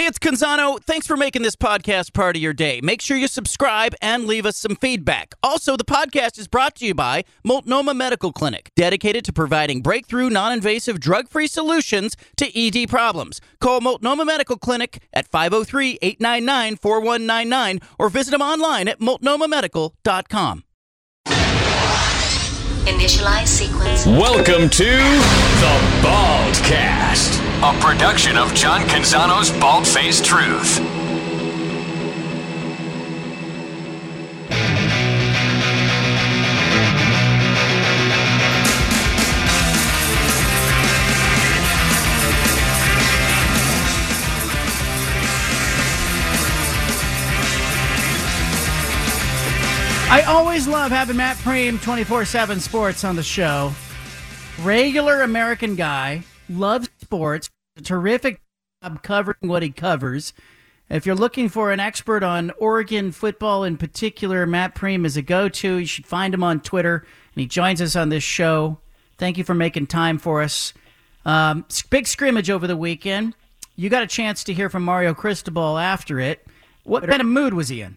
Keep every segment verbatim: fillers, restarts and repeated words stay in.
it's Canzano. Thanks for making this podcast part of your day. Make sure you subscribe and leave us some feedback. Also, the podcast is brought to you by Multnomah Medical Clinic, dedicated to providing breakthrough, non-invasive, drug-free solutions to E D problems. Call Multnomah Medical Clinic at five oh three, eight nine nine, four one nine nine or visit them online at multnomah medical dot com. Initialize sequence. Welcome to the Baldcast, a production of John Canzano's Bald-Faced Truth. I always love having Matt Prehm, twenty-four seven Sports, on the show. Regular American guy, loves sports, a terrific job covering what he covers. If you're looking for an expert on Oregon football in particular, Matt Prehm is a go-to. You should find him on Twitter, and he joins us on this show. Thank you for making time for us. Um, big scrimmage over the weekend. You got a chance to hear from Mario Cristobal after it. What kind of mood was he in?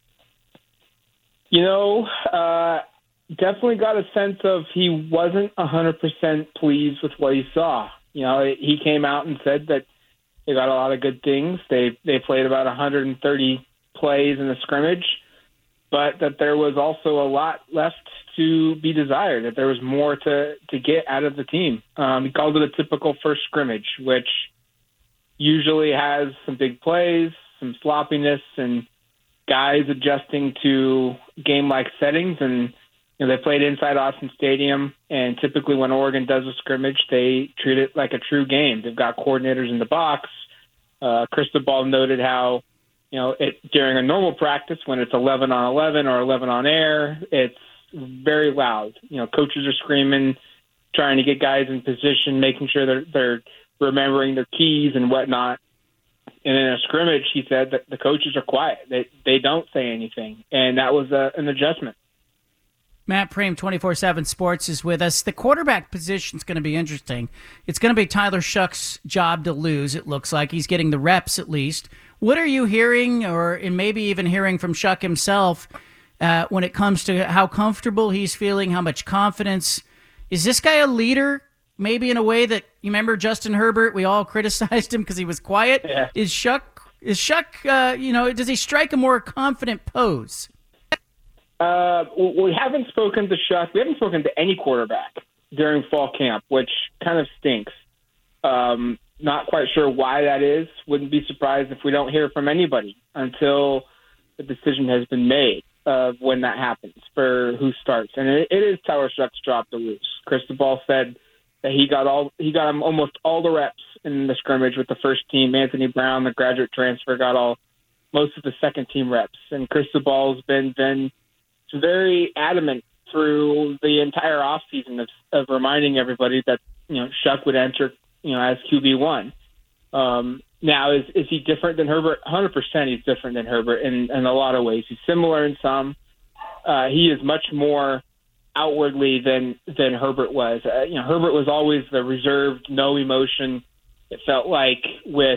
You know, uh, definitely got a sense of he wasn't one hundred percent pleased with what he saw. You know, he came out and said that they got a lot of good things. They they played about one hundred thirty plays in the scrimmage, but that there was also a lot left to be desired, that there was more to, to get out of the team. Um, he called it a typical first scrimmage, which usually has some big plays, some sloppiness, and guys adjusting to game-like settings. And you know, they played inside Austin Stadium, and typically when Oregon does a scrimmage, they treat it like a true game. They've got coordinators in the box. Uh, Cristobal noted how, you know, it, during a normal practice, when it's eleven on eleven or eleven on air, it's very loud. You know, coaches are screaming, trying to get guys in position, making sure they're, they're remembering their keys and whatnot. And in a scrimmage, he said that the coaches are quiet. They they don't say anything. And that was a, an adjustment. Matt Prehm, twenty-four seven Sports, is with us. The quarterback position is going to be interesting. It's going to be Tyler Shoug's job to lose, it looks like. He's getting the reps at least. What are you hearing, or and maybe even hearing from Shough himself, uh, when it comes to how comfortable he's feeling, how much confidence? Is this guy a leader? Maybe in a way that, you remember Justin Herbert, we all criticized him because he was quiet. Yeah. Is Shough, is Shough, uh, you know, does he strike a more confident pose? Uh, we haven't spoken to Shough. We haven't spoken to any quarterback during fall camp, which kind of stinks. Um, not quite sure why that is. Wouldn't be surprised if we don't hear from anybody until the decision has been made of when that happens for who starts. And it, it is Tyler Shough's job to lose. Cristobal said that he got all he got him almost all the reps in the scrimmage with the first team. Anthony Brown, the graduate transfer, got all most of the second team reps. And Cristobal's been been very adamant through the entire offseason of, of reminding everybody that, you know, Shough would enter, you know, as Q B one. Um, now, is is he different than Herbert? one hundred percent he's different than Herbert in, in a lot of ways. He's similar in some. Uh, he is much more outwardly than than Herbert was. Uh, you know, Herbert was always the reserved, no emotion, it felt like, with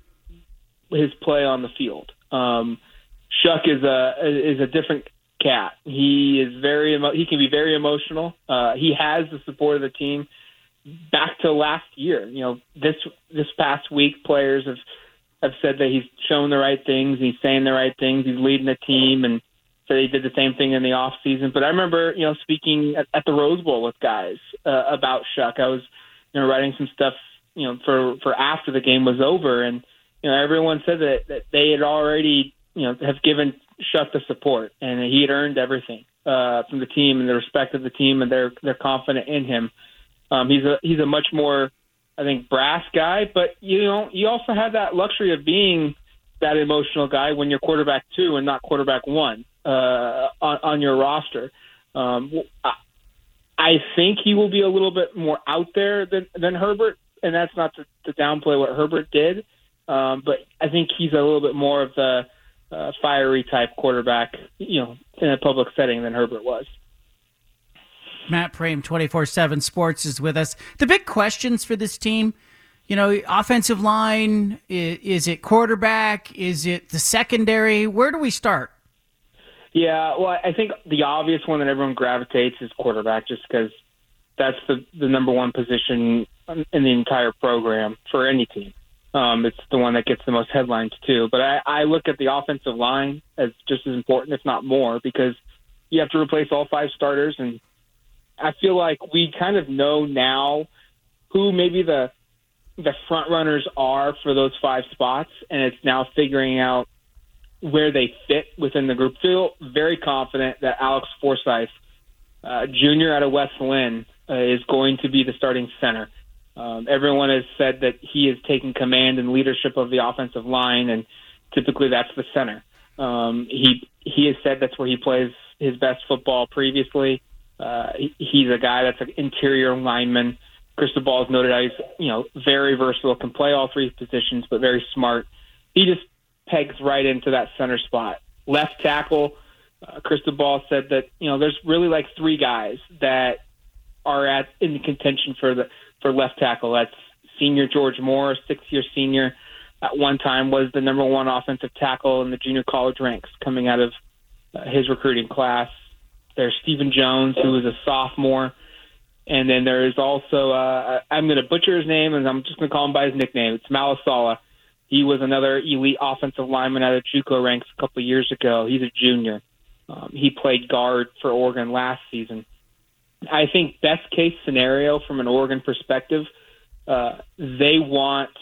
his play on the field. Um, Shough is a is a different cat. He is very emo- he can be very emotional. Uh, he has the support of the team back to last year. You know, this this past week, players have have said that he's shown the right things, he's saying the right things, he's leading the team, and so he did the same thing in the off season. But I remember, you know, speaking at, at the Rose Bowl with guys uh, about Shough. I was, you know, writing some stuff, you know, for, for after the game was over, and you know, everyone said that, that they had already, you know, have given Shough the support, and he had earned everything uh, from the team and the respect of the team, and they're they're confident in him. Um, he's a he's a much more, I think, brass guy, but you know, you also have that luxury of being that emotional guy when you're quarterback two and not quarterback one uh, on, on your roster. Um, I, I think he will be a little bit more out there than, than Herbert, and that's not to, to downplay what Herbert did, um, but I think he's a little bit more of the uh, fiery type quarterback, you know, in a public setting than Herbert was. Matt Prehm, twenty-four seven Sports, is with us. The big questions for this team, You know, offensive line, is, is it quarterback? Is it the secondary? Where do we start? Yeah, well, I think the obvious one that everyone gravitates is quarterback, just because that's the, the number one position in the entire program for any team. Um, it's the one that gets the most headlines, too. But I, I look at the offensive line as just as important, if not more, because you have to replace all five starters. And I feel like we kind of know now who maybe the the front runners are for those five spots, and it's now figuring out where they fit within the group. Feel very confident that Alex Forsyth, uh, Junior out of West Lynn, uh, is going to be the starting center. Um, everyone has said that he has taken command and leadership of the offensive line, and typically that's the center. Um, he he has said that's where he plays his best football previously. Uh, he, he's a guy that's an interior lineman. Cristobal has noted how he's, you know, very versatile, can play all three positions, but very smart. He just pegs right into that center spot. Left tackle, uh, Cristobal said that, you know, there's really like three guys that are at in contention for the for left tackle. That's senior George Moore, six-year senior, at one time was the number one offensive tackle in the junior college ranks coming out of uh, his recruiting class. There's Stephen Jones, who is a sophomore. And then there is also, uh, I'm going to butcher his name, and I'm just going to call him by his nickname. It's Malasala. He was another elite offensive lineman out of JUCO ranks a couple of years ago. He's a junior. Um, he played guard for Oregon last season. I think best case scenario from an Oregon perspective, uh, they want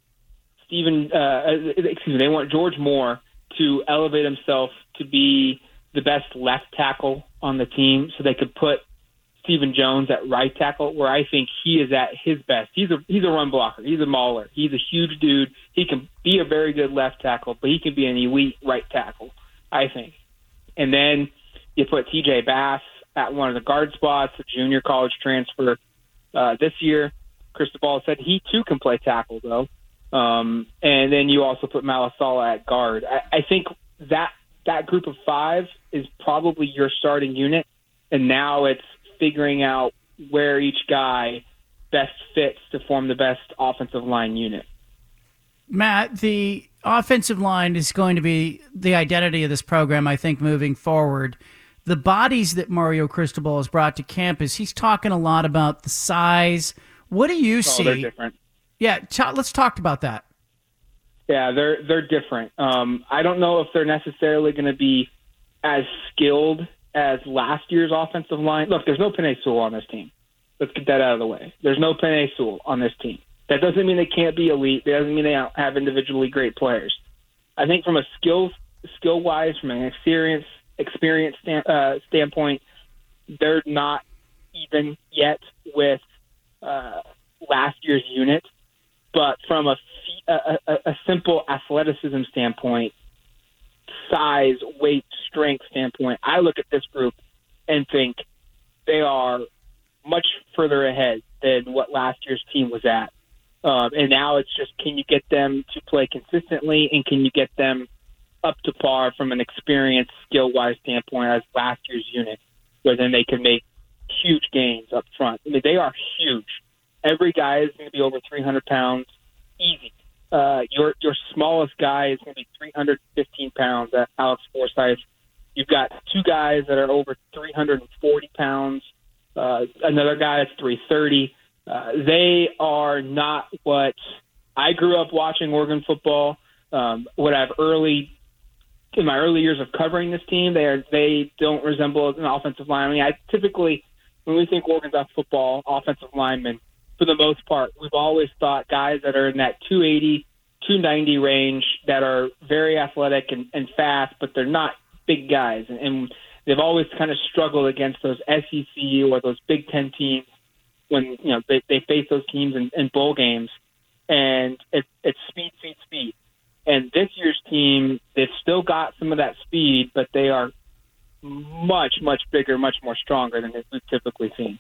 Stephen, uh, excuse me, they want George Moore to elevate himself to be the best left tackle on the team, so they could put Stephen Jones at right tackle, where I think he is at his best. He's a he's a run blocker. He's a mauler. He's a huge dude. He can be a very good left tackle, but he can be an elite right tackle, I think. And then you put T J Bass at one of the guard spots, a junior college transfer uh, this year. Cristobal said he too can play tackle, though. Um, and then you also put Malasala at guard. I, I think that that group of five is probably your starting unit, and now it's figuring out where each guy best fits to form the best offensive line unit. Matt, the offensive line is going to be the identity of this program, I think, moving forward. The bodies that Mario Cristobal has brought to campus, he's talking a lot about the size. What do you oh, see? They're different. Yeah, t- let's talk about that. Yeah, they're they're different. Um, I don't know if they're necessarily going to be as skilled as last year's offensive line. Look, there's no Penei Sewell on this team. Let's get that out of the way. There's no Penei Sewell on this team. That doesn't mean they can't be elite. That doesn't mean they don't have individually great players. I think from a skill skill wise, from an experience experience stand, uh, standpoint, they're not even yet with uh, last year's unit. But from a, a, a simple athleticism standpoint, size, weight, strength standpoint, I look at this group and think they are much further ahead than what last year's team was at. Um, and now it's just, can you get them to play consistently, and can you get them up to par from an experience, skill-wise standpoint as last year's unit, where then they can make huge gains up front. I mean, they are huge. Every guy is going to be over three hundred pounds, easy. Uh, your your smallest guy is going to be three hundred fifteen pounds, uh, Alex Forsyth. You've got two guys that are over three hundred forty pounds, uh, another guy that's three thirty. Uh, they are not what I grew up watching Oregon football. Um, what I've early in my early years of covering this team, they are they don't resemble an offensive line. I mean, I typically when we think Oregon's off football, offensive linemen, for the most part, we've always thought guys that are in that two eighty, two ninety range that are very athletic and, and fast, but they're not big guys. And, and they've always kind of struggled against those S E C or those Big Ten teams when you know they, they face those teams in, in bowl games. And it, it's speed, speed, speed. And this year's team, they've still got some of that speed, but they are much, much bigger, much more stronger than we've typically seen.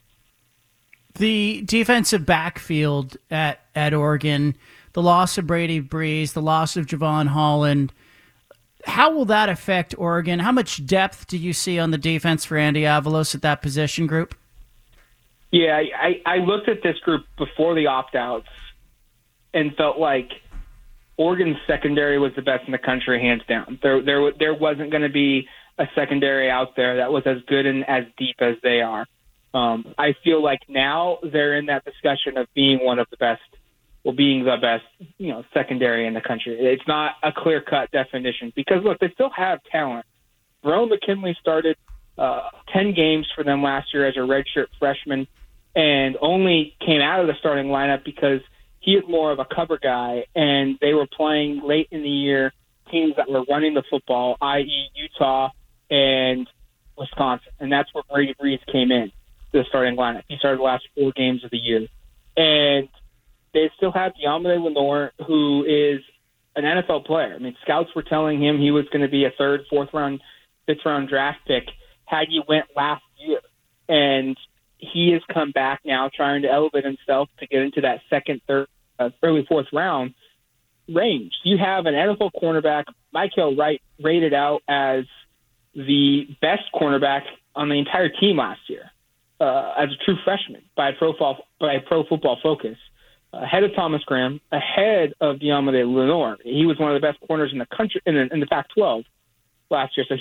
The defensive backfield at, at Oregon, the loss of Brady Breeze, the loss of Javon Holland, how will that affect Oregon? How much depth do you see on the defense for Andy Avalos at that position group? Yeah, I, I looked at this group before the opt-outs, and felt like Oregon's secondary was the best in the country, hands down. There, there, there wasn't going to be a secondary out there that was as good and as deep as they are. Um, I feel like now they're in that discussion of being one of the best, or being the best, you know, secondary in the country. It's not a clear-cut definition because, look, they still have talent. Verone McKinley started uh, ten games for them last year as a redshirt freshman and only came out of the starting lineup because he is more of a cover guy, and they were playing late in the year teams that were running the football, that is. Utah and Wisconsin, and that's where Brady Breeze came in to the starting lineup. He started the last four games of the year. And they still have Diomede Lenoir, who is an N F L player. I mean, scouts were telling him he was going to be a third, fourth round, fifth round draft pick had he went last year. And he has come back now trying to elevate himself to get into that second, third, uh, early fourth round range. You have an N F L cornerback, Mykael Wright, rated out as the best cornerback on the entire team last year uh, as a true freshman by Pro, by Pro Football Focus. Ahead of Thomas Graham, ahead of Diomede Lenoir. He was one of the best corners in the country in the, in the Pac twelve last year, so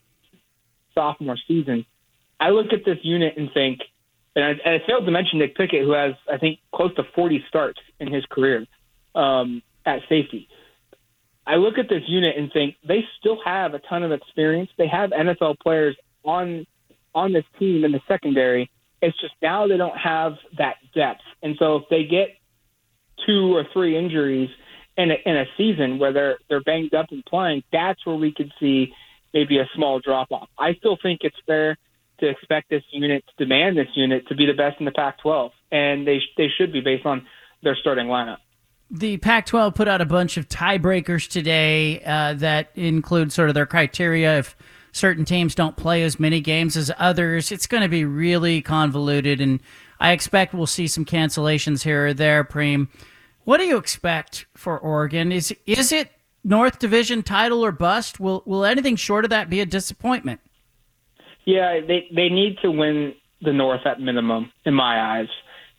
sophomore season. I look at this unit and think, and I, and I failed to mention Nick Pickett, who has, I think, close to forty starts in his career um, at safety. I look at this unit and think they still have a ton of experience. They have N F L players on on this team in the secondary. It's just now they don't have that depth. And so if they get two or three injuries in a, in a season where they're they're banged up and playing, that's where we could see maybe a small drop-off. I still think it's fair to expect this unit, to demand this unit to be the best in the Pac twelve, and they they should be based on their starting lineup. The Pac twelve put out a bunch of tiebreakers today uh, that include sort of their criteria. If certain teams don't play as many games as others, it's going to be really convoluted, and I expect we'll see some cancellations here or there, Preem. What do you expect for Oregon? Is is it North Division title or bust? Will will anything short of that be a disappointment? Yeah, they, they need to win the North at minimum, in my eyes.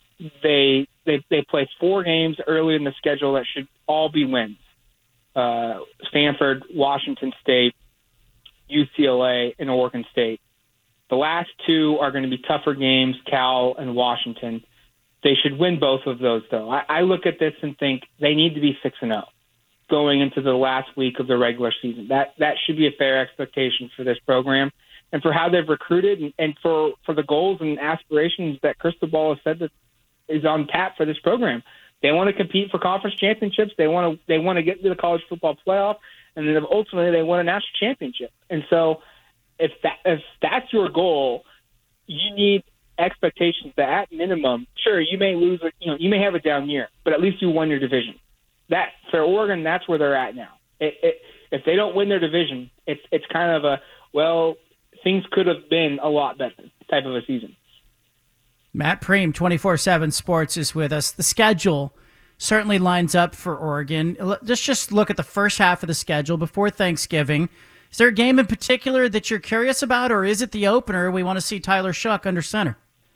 They they they play four games early in the schedule that should all be wins. Uh, Stanford, Washington State, U C L A, and Oregon State. The last two are going to be tougher games, Cal and Washington. They should win both of those, though. I, I look at this and think they need to be six and oh going into the last week of the regular season. That that should be a fair expectation for this program and for how they've recruited and, and for, for the goals and aspirations that Cristobal has said that is on tap for this program. They want to compete for conference championships. They want to they want to get to the college football playoff, and then ultimately they want a national championship. And so if that if that's your goal, you need expectations that at minimum, sure, you may lose, you know, you may have a down year, but at least you won your division. That for Oregon, that's where they're at now. It, it, if they don't win their division, it's it's kind of a, well, things could have been a lot better type of a season. Matt Preem, twenty-four seven Sports, is with us. The schedule certainly lines up for Oregon. Let's just look at the first half of the schedule before Thanksgiving. Is there a game in particular that you're curious about, or is it the opener? We want to see Tyler Shough under center.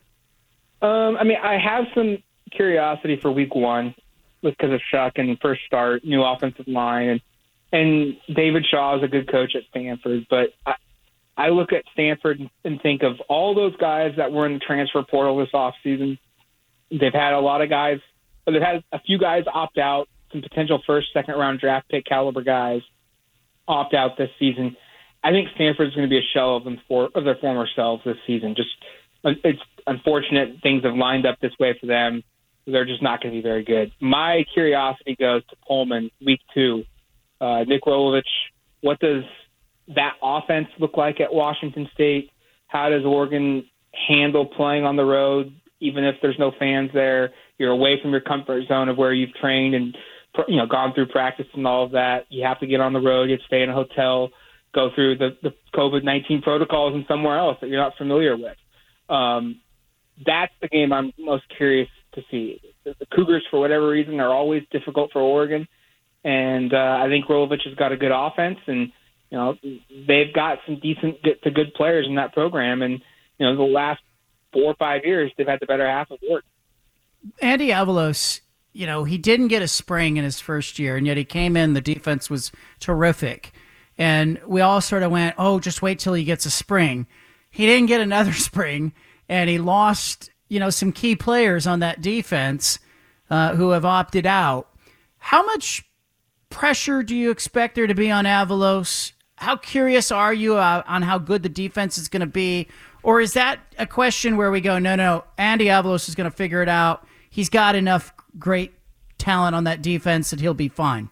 Um, I mean, I have some curiosity for week one because of Shough and first start, new offensive line, and and David Shaw is a good coach at Stanford. But I, I look at Stanford and think of all those guys that were in the transfer portal this offseason. They've had a lot of guys, but they've had a few guys opt out, some potential first, second round draft pick caliber guys opt out this season. I think Stanford's going to be a shell of them for of their former selves this season. Just it's unfortunate things have lined up this way for them. They're just not going to be very good. My curiosity goes to Pullman, week two. Uh, Nick Rolovich, what does that offense look like at Washington State? How does Oregon handle playing on the road, even if there's no fans there? You're away from your comfort zone of where you've trained and you know gone through practice and all of that. You have to get on the road. You have to stay in a hotel, go through the, the COVID nineteen protocols and somewhere else that you're not familiar with. Um, that's the game I'm most curious to see. The, the Cougars, for whatever reason, are always difficult for Oregon, and uh, I think Rolovich has got a good offense, and you know they've got some decent to good players in that program, and you know the last four or five years they've had the better half of Oregon. Andy Avalos you know, he didn't get a spring in his first year, and yet he came in, the defense was terrific. And we all sort of went, oh, just wait till he gets a spring. He didn't get another spring, and he lost, you know, some key players on that defense uh, who have opted out. How much pressure do you expect there to be on Avalos? How curious are you uh, on how good the defense is going to be? Or is that a question where we go, no, no, Andy Avalos is going to figure it out. He's got enough great talent on that defense that he'll be fine.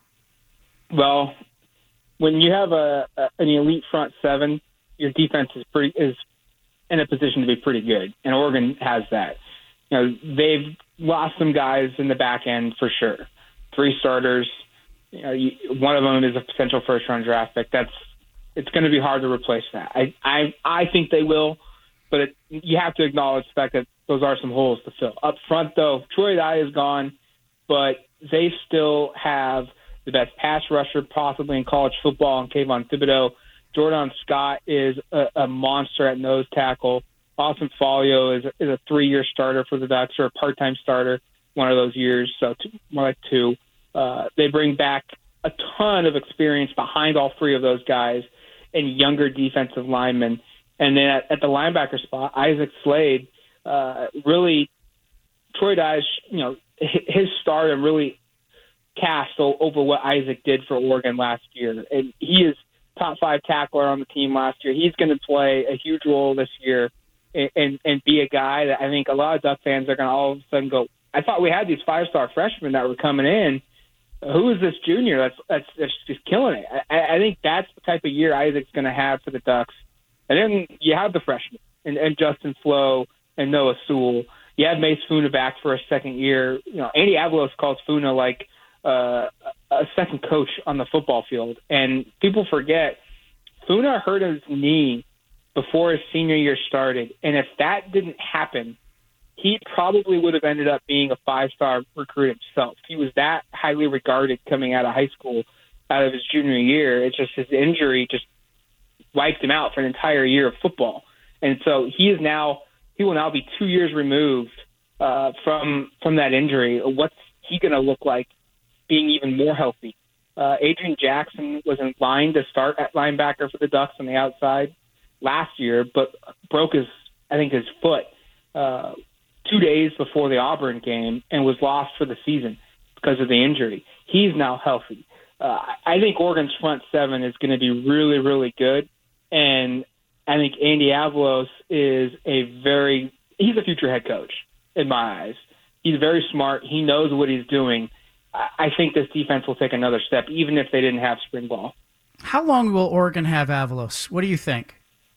Well, when you have a, a an elite front seven, your defense is pretty is in a position to be pretty good, and Oregon has that. You know, they've lost some guys in the back end for sure. Three starters. You know, you, one of them is a potential first round draft pick. That's it's going to be hard to replace that. I I I think they will, but it, you have to acknowledge the fact that those are some holes to fill. Up front, though, Troy Dye is gone, but they still have the best pass rusher possibly in college football in Kayvon Thibodeau. Jordan Scott is a, a monster at nose tackle. Austin Folio is, is a three-year starter for the Ducks, or a part-time starter one of those years, so two, more like two. Uh, they bring back a ton of experience behind all three of those guys and younger defensive linemen. And then at, at the linebacker spot, Isaac Slade, uh, really, Troy Dye's, you know, his stardom really cast over what Isaac did for Oregon last year. And he is top five tackler on the team last year. He's going to play a huge role this year and, and, and be a guy that I think a lot of Duck fans are going to all of a sudden go, I thought we had these five-star freshmen that were coming in. Who is this junior that's that's, that's just killing it? I, I think that's the type of year Isaac's going to have for the Ducks. And then you have the freshmen and, and Justin Flo and Noah Sewell. You have Mace Funa back for a second year. You know, Andy Avalos calls Funa like uh, a second coach on the football field. And people forget Funa hurt his knee before his senior year started. And if that didn't happen, he probably would have ended up being a five-star recruit himself. He was that highly regarded coming out of high school, out of his junior year. It's just his injury just wiped him out for an entire year of football. And so he is now he will now be two years removed uh, from from that injury. What's he going to look like being even more healthy? Uh, Adrian Jackson was in line to start at linebacker for the Ducks on the outside last year, but broke his, I think, his foot uh, two days before the Auburn game and was lost for the season because of the injury. He's now healthy. Uh, I think Oregon's front seven is going to be really, really good. And I think Andy Avalos is a very – he's a future head coach in my eyes. He's very smart. He knows what he's doing. I think this defense will take another step, even if they didn't have spring ball. How long will Oregon have Avalos? What do you think?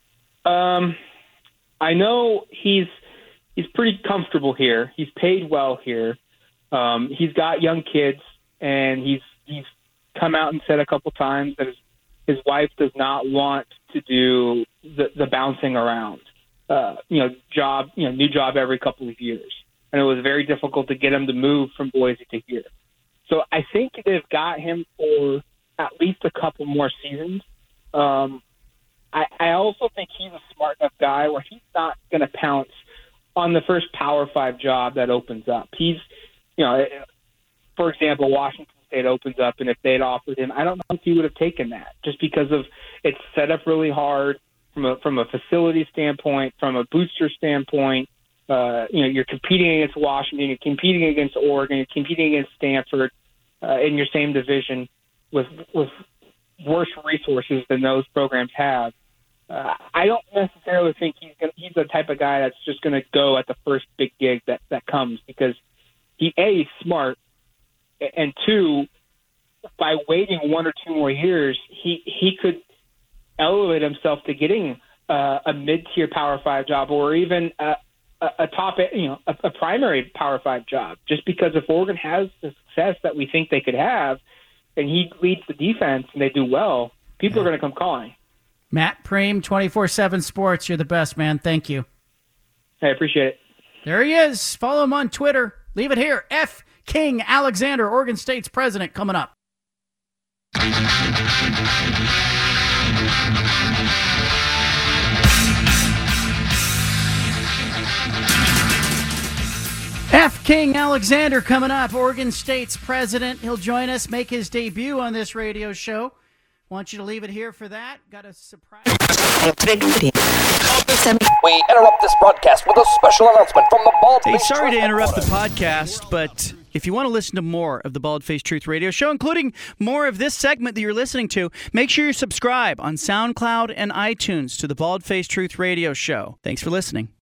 Um, I know he's he's pretty comfortable here. He's paid well here. Um, he's got young kids, and he's he's come out and said a couple times that his, his wife does not want to do the, the bouncing around, uh, you know, job, you know, new job every couple of years. And it was very difficult to get him to move from Boise to here. So I think they've got him for at least a couple more seasons. Um, I, I also think he's a smart enough guy where he's not going to pounce on the first Power Five job that opens up. He's, you know, for example, Washington State opens up, and if they'd offered him, I don't know if he would have taken that, just because of it's set up really hard from a from a facility standpoint, from a booster standpoint. Uh, you know, you're competing against Washington, you're competing against Oregon, you're competing against Stanford uh, in your same division with with worse resources than those programs have. Uh, I don't necessarily think he's gonna, he's the type of guy that's just going to go at the first big gig that, that comes, because he, A, he's smart, and two, by waiting one or two more years, he, he could elevate himself to getting uh, a mid-tier Power Five job, or even a, a, a top, you know, a, a primary Power Five job. Just because if Oregon has the success that we think they could have, and he leads the defense and they do well, people yeah. are going to come calling. Matt Prehm, twenty-four seven Sports. You're the best, man. Thank you. I appreciate it. There he is. Follow him on Twitter. Leave it here. F. King Alexander, Oregon State's president, coming up. F. King Alexander coming up, Oregon State's president. He'll join us, make his debut on this radio show. Want you to leave it here for that. Got a surprise. We interrupt this broadcast with a special announcement from the Bald Hey, Face sorry to Truth interrupt the Headquarters. podcast, but if you want to listen to more of the Bald Face Truth Radio Show, including more of this segment that you're listening to, make sure you subscribe on SoundCloud and iTunes to the Bald Face Truth Radio Show. Thanks for listening.